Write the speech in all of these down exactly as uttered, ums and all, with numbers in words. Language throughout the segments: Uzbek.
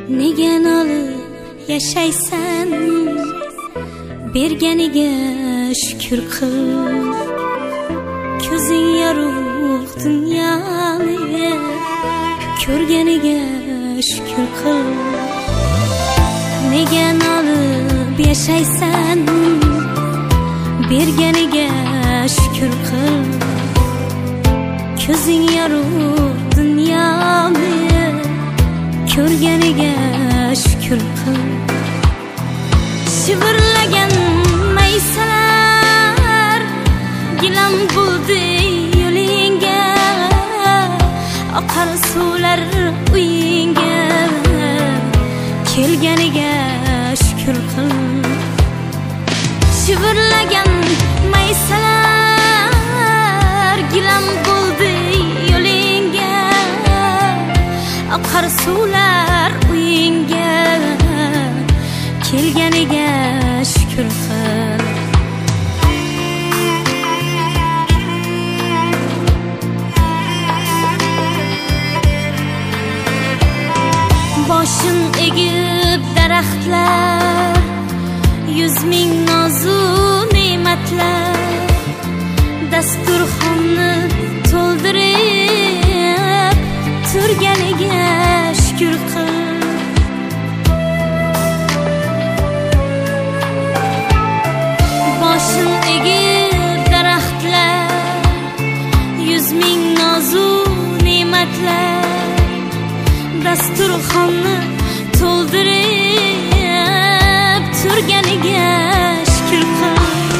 nega nolib yashaysan, berganiga shukr qil. Ko'zing yorug' dunyoni ko'rganiga shukr qil. Nega nolib yashaysan, berganiga shukr qil. Ko'zing yorug' dunyoni ko'rganiga shukr qil. Shivirlagan maysalar gilam bo'ldi yo'lingga, oqar suvlar uyingga kelganiga shukr qil. Shivirlagan maysalar gilam bo'ldi yo'lingga, oqar suvlar uyingga kelganiga shukr qil. Boshim egib daraxtlar, yuz ming nozu ne'matlar dasturxonni to'ldirib turganiga shukr qil. Boshim egib daraxtlar, yuz ming nozu ne'matlar dasturxonni to'ldirib turganiga shukr qil.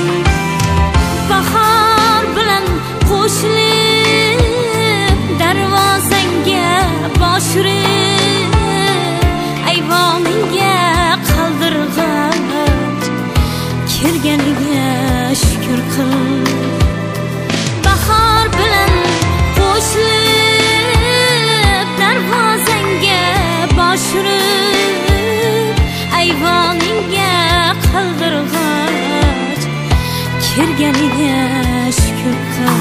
Bahor bilan qo'shilib darvozangga bosh urib, ayvoningga qaldirg'ach kelganiga shukr qil. Bahor bilan qo'shilib darvozangga bosh urib, ayvoningga qaldirg'ach kelganiga shukr qil.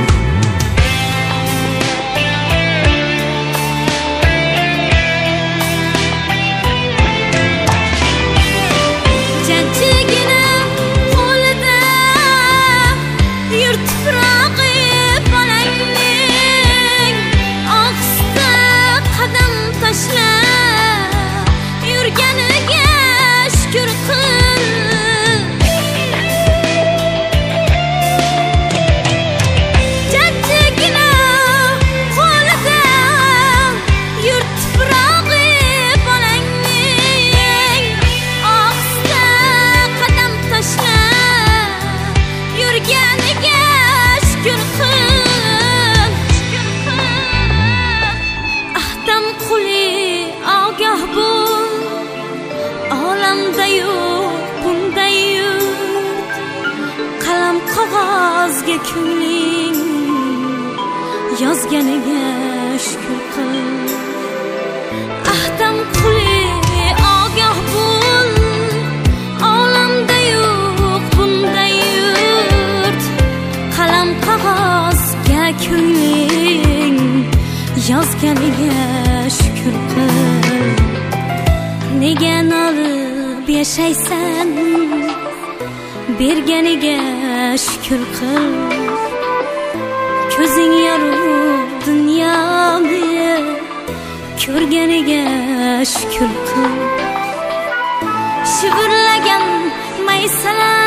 Qog'ozga ko'ngling yozganiga shukr qil. Ahdam quli ogoh bo'l, olamda yo'q bunday yurt. Qalam qog'ozga ko'ngling yozganiga shukr qil. Nega nolib yashaysan, berganiga shukr qil. Ko'zing yorug' dunyoni ko'rganiga shukr qil. Shivirlagan maysalar